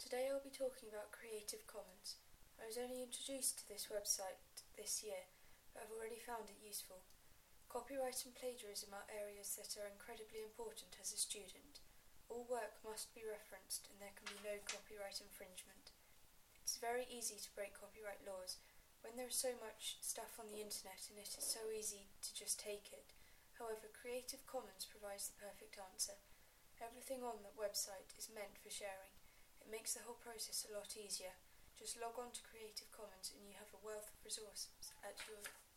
Today I'll be talking about Creative Commons. I was only introduced to this website this year, but I've already found it useful. Copyright and plagiarism are areas that are incredibly important as a student. All work must be referenced and there can be no copyright infringement. It's very easy to break copyright laws when there is so much stuff on the internet and it is so easy to just take it. However, Creative Commons provides the perfect answer. Everything on the website is meant for sharing. It makes the whole process a lot easier. Just log on to Creative Commons and you have a wealth of resources at your